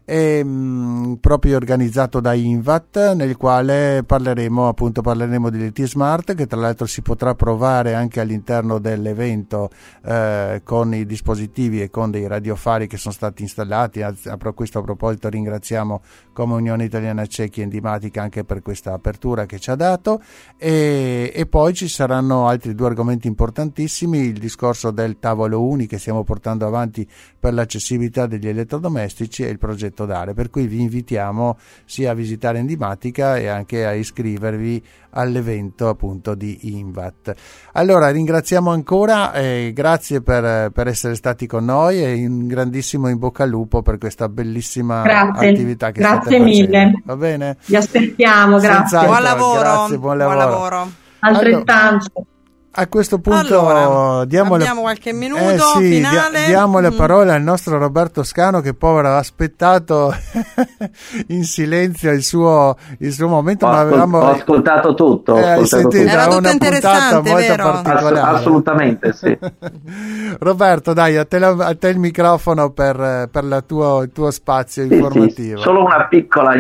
proprio organizzato da Invat, nel quale parleremo di LT Smart, che tra l'altro si potrà provare anche all'interno dell'evento con i dispositivi e con dei radiofari che sono stati installati. A questo proposito ringraziamo come Unione Italiana Ciechi Endimatica anche per questa apertura che ci ha dato, e poi ci saranno altri due argomenti importantissimi: il discorso del tavolo uni che stiamo portando avanti per l'accessibilità degli elettrodomestici e il progetto Dare, per cui vi invitiamo sia a visitare Endimatica e anche a iscrivervi all'evento appunto di Invat. Allora ringraziamo ancora, grazie per essere stati con noi, e un grandissimo in bocca al lupo per questa bellissima attività che state facendo. Grazie mille. Va bene? Vi aspettiamo, grazie. Buon lavoro. Grazie, buon lavoro. Altrettanto. A questo punto abbiamo qualche minuto finale. Diamo le parole al nostro Roberto Scano, che povero ha aspettato in silenzio il suo momento. Ho ascoltato tutto. Era tutto interessante, molto vero? particolare. Assolutamente sì. Roberto, dai, a te il microfono per il tuo spazio informativo. Sì. Solo una piccola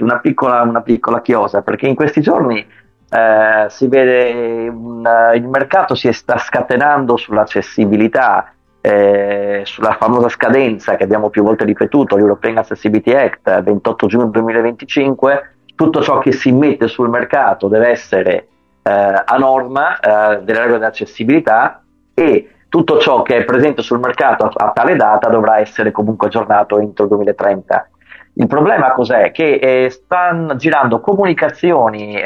chiosa, perché in questi giorni si vede il mercato si sta scatenando sull'accessibilità, sulla famosa scadenza che abbiamo più volte ripetuto, l'European Accessibility Act 28 giugno 2025. Tutto ciò che si mette sul mercato deve essere a norma delle regole dell'accessibilità, e tutto ciò che è presente sul mercato a tale data dovrà essere comunque aggiornato entro il 2030. Il problema cos'è? Che stanno girando comunicazioni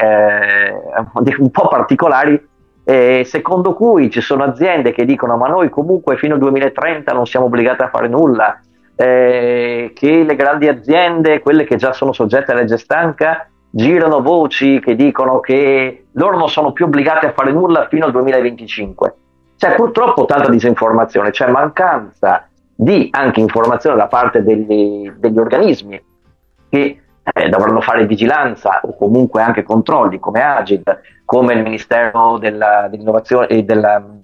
un po' particolari, secondo cui ci sono aziende che dicono ma noi comunque fino al 2030 non siamo obbligati a fare nulla, che le grandi aziende, quelle che già sono soggette alla legge stanca, girano voci che dicono che loro non sono più obbligati a fare nulla fino al 2025. C'è purtroppo tanta disinformazione, c'è mancanza di anche informazione da parte degli organismi che dovranno fare vigilanza o comunque anche controlli come Agid, come il Ministero dell'Innovazione e del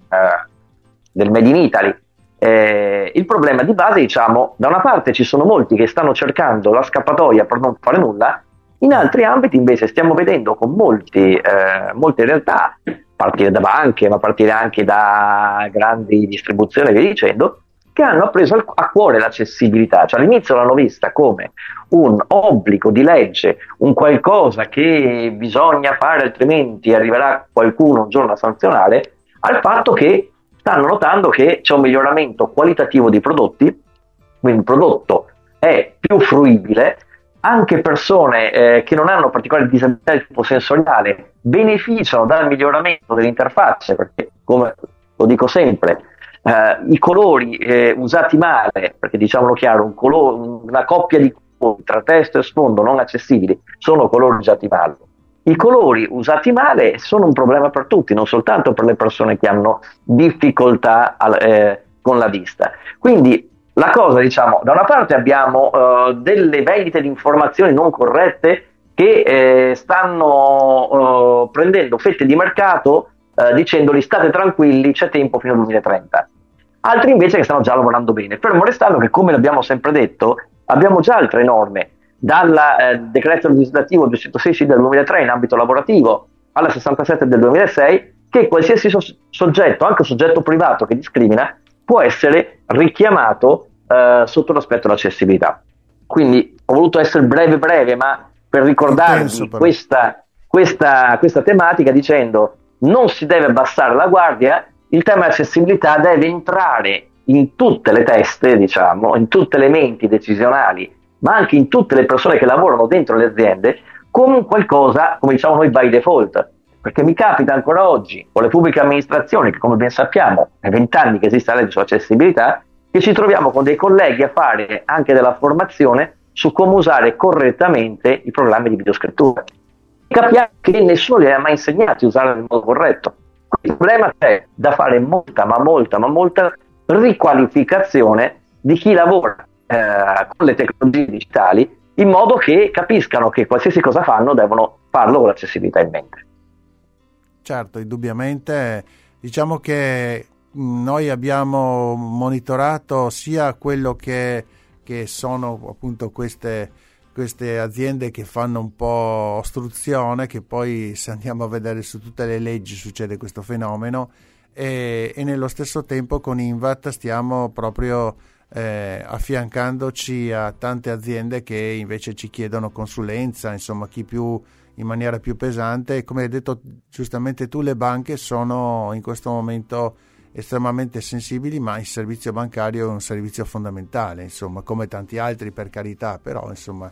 Made in Italy. Il problema di base, diciamo, da una parte ci sono molti che stanno cercando la scappatoia per non fare nulla, in altri ambiti invece stiamo vedendo con molte realtà, partire da banche, ma partire anche da grandi distribuzioni e via dicendo, che hanno preso a cuore l'accessibilità, cioè all'inizio l'hanno vista come un obbligo di legge, un qualcosa che bisogna fare altrimenti arriverà qualcuno un giorno a sanzionare, al fatto che stanno notando che c'è un miglioramento qualitativo dei prodotti, quindi il prodotto è più fruibile, anche persone che non hanno particolari disabilità di tipo sensoriale beneficiano dal miglioramento delle interfacce, perché come lo dico sempre, i colori usati male, perché diciamolo chiaro, una coppia di colori tra testo e sfondo non accessibili sono colori usati male. I colori usati male sono un problema per tutti, non soltanto per le persone che hanno difficoltà con la vista. Quindi la cosa, diciamo, da una parte abbiamo delle vendite di informazioni non corrette che stanno prendendo fette di mercato dicendoli state tranquilli, c'è tempo fino al 2030. Altri invece che stanno già lavorando bene, fermo restando che, come l'abbiamo sempre detto, abbiamo già altre norme, dal decreto legislativo 216 del 2003 in ambito lavorativo alla 67 del 2006, che qualsiasi soggetto, anche un soggetto privato che discrimina, può essere richiamato sotto l'aspetto dell'accessibilità. Quindi ho voluto essere breve, ma per ricordarvi questa tematica, dicendo non si deve abbassare la guardia, il tema dell'accessibilità deve entrare in tutte le teste, diciamo, in tutte le menti decisionali, ma anche in tutte le persone che lavorano dentro le aziende, come qualcosa, come diciamo noi, by default. Perché mi capita ancora oggi, con le pubbliche amministrazioni, che come ben sappiamo è 20 anni che esiste la legge sull'accessibilità, che ci troviamo con dei colleghi a fare anche della formazione su come usare correttamente i programmi di videoscrittura. Capiamo che nessuno gli ha mai insegnato a usare in modo corretto. Il problema è da fare molta riqualificazione di chi lavora con le tecnologie digitali, in modo che capiscano che qualsiasi cosa fanno devono farlo con l'accessibilità in mente. Certo, indubbiamente, diciamo che noi abbiamo monitorato sia quello che sono appunto queste aziende che fanno un po' ostruzione, che poi se andiamo a vedere su tutte le leggi succede questo fenomeno, e nello stesso tempo con Invat stiamo proprio affiancandoci a tante aziende che invece ci chiedono consulenza, insomma chi più in maniera più pesante. Come hai detto giustamente tu, le banche sono in questo momento estremamente sensibili, ma il servizio bancario è un servizio fondamentale, insomma, come tanti altri, per carità, però insomma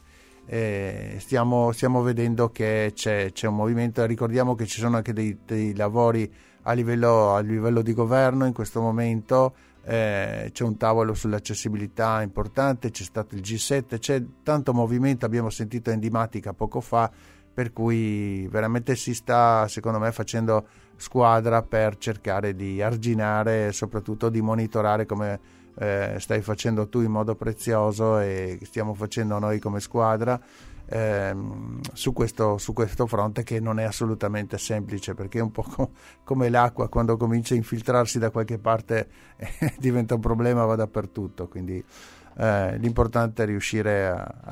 stiamo vedendo che c'è un movimento. Ricordiamo che ci sono anche dei lavori a livello di governo in questo momento, c'è un tavolo sull'accessibilità importante, c'è stato il G7, c'è tanto movimento, abbiamo sentito Endimatica poco fa, per cui veramente si sta, secondo me, facendo squadra per cercare di arginare e soprattutto di monitorare, come stai facendo tu in modo prezioso e stiamo facendo noi come squadra, su questo fronte, che non è assolutamente semplice, perché è un po' come l'acqua, quando comincia a infiltrarsi da qualche parte diventa un problema, va dappertutto, quindi l'importante è riuscire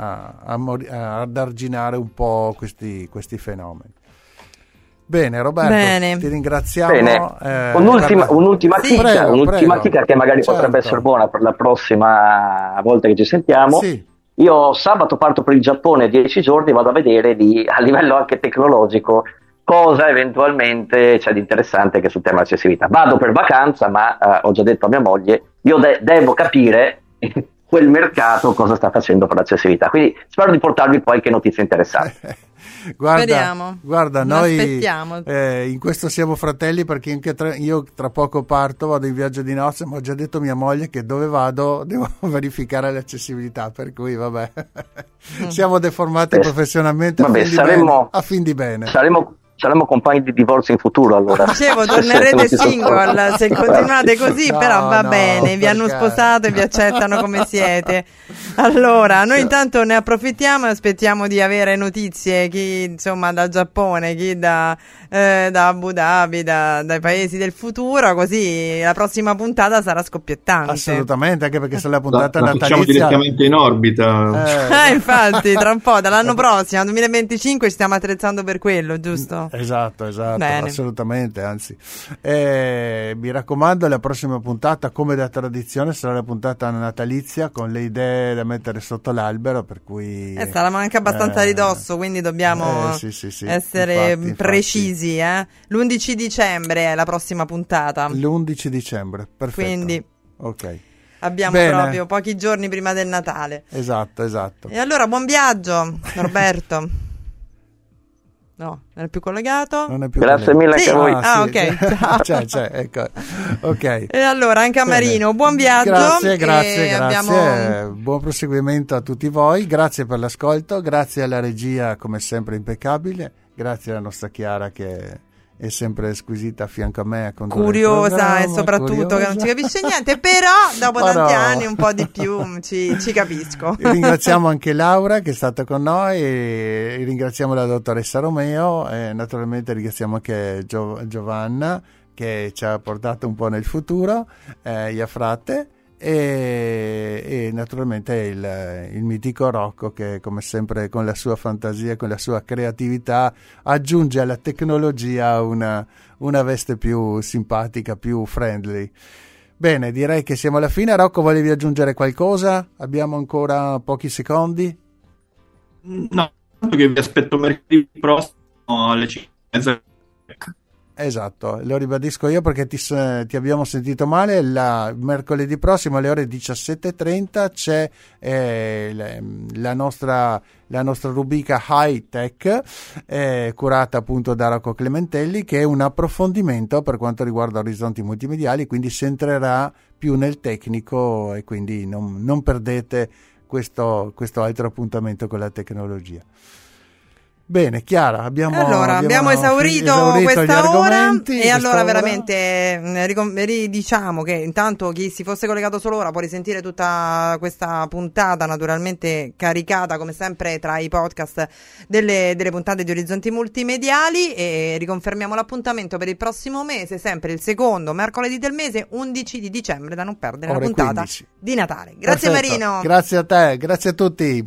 ad arginare un po' questi fenomeni. Bene, Roberto, ti ringraziamo. Bene. Un'ultima chicca che magari potrebbe essere buona per la prossima volta che ci sentiamo. Sì. Io sabato parto per il Giappone 10 giorni, vado a vedere a livello anche tecnologico cosa eventualmente c'è di interessante che sul tema accessibilità. Vado per vacanza, ma ho già detto a mia moglie, io devo capire quel mercato cosa sta facendo per l'accessibilità, quindi spero di portarvi qualche notizia interessante. Guarda, noi in questo siamo fratelli, perché anche io tra poco parto, vado in viaggio di nozze, ma ho già detto a mia moglie che dove vado devo verificare l'accessibilità, per cui vabbè, siamo deformati professionalmente a fin di bene. Saremo compagni di divorzio in futuro, allora. Dicevo, tornerete single se continuate così, però va bene, vi hanno sposato e vi accettano come siete. Allora, noi intanto ne approfittiamo e aspettiamo di avere notizie, chi insomma dal Giappone, chi da Abu Dhabi, dai paesi del futuro, così la prossima puntata sarà scoppiettante. Assolutamente, anche perché se la puntata natalizia facciamo direttamente in orbita. Infatti, tra un po', dall'anno prossimo, 2025, ci stiamo attrezzando per quello, giusto? Esatto, Bene. assolutamente, anzi. Mi raccomando, la prossima puntata, come da tradizione, sarà la puntata natalizia con le idee da mettere sotto l'albero, per cui sarà anche abbastanza a ridosso, quindi dobbiamo essere precisi. L'11 dicembre è la prossima puntata. L'11 dicembre, perfetto. Quindi ok. Abbiamo proprio pochi giorni prima del Natale. Esatto. E allora buon viaggio, Norberto. No, non è più collegato. Grazie mille anche a voi. Ok. C'è, ecco. Ok. E allora anche a Marino, buon viaggio. Grazie. Buon proseguimento a tutti voi. Grazie per l'ascolto. Grazie alla regia, come sempre impeccabile. Grazie alla nostra Chiara, che è sempre squisita a fianco a me a condurre curiosa e soprattutto che non ci capisce niente, però dopo tanti anni un po' di più ci capisco. E ringraziamo anche Laura che è stata con noi, e ringraziamo la dottoressa Romeo, e naturalmente ringraziamo anche Giovanna che ci ha portato un po' nel futuro, Iafrate, e naturalmente il mitico Rocco, che come sempre con la sua fantasia, con la sua creatività, aggiunge alla tecnologia una veste più simpatica, più friendly. Bene, direi che siamo alla fine. Rocco, volevi aggiungere qualcosa? Abbiamo ancora pochi secondi. No, perché vi aspetto mercoledì prossimo alle 5:30. Esatto, lo ribadisco io perché ti abbiamo sentito male. Mercoledì prossimo alle ore 17:30 c'è la nostra rubrica High Tech, curata appunto da Rocco Clementelli, che è un approfondimento per quanto riguarda orizzonti multimediali, quindi si entrerà più nel tecnico, e quindi non perdete questo altro appuntamento con la tecnologia. Bene, Chiara, abbiamo esaurito questa ora, e allora ora. veramente ridiciamo che intanto chi si fosse collegato solo ora può risentire tutta questa puntata, naturalmente caricata come sempre tra i podcast delle puntate di Orizzonti Multimediali, e riconfermiamo l'appuntamento per il prossimo mese, sempre il secondo mercoledì del mese, 11 di dicembre, da non perdere, la puntata 15 di Natale. Grazie. Perfetto. Marino. Grazie a te, grazie a tutti.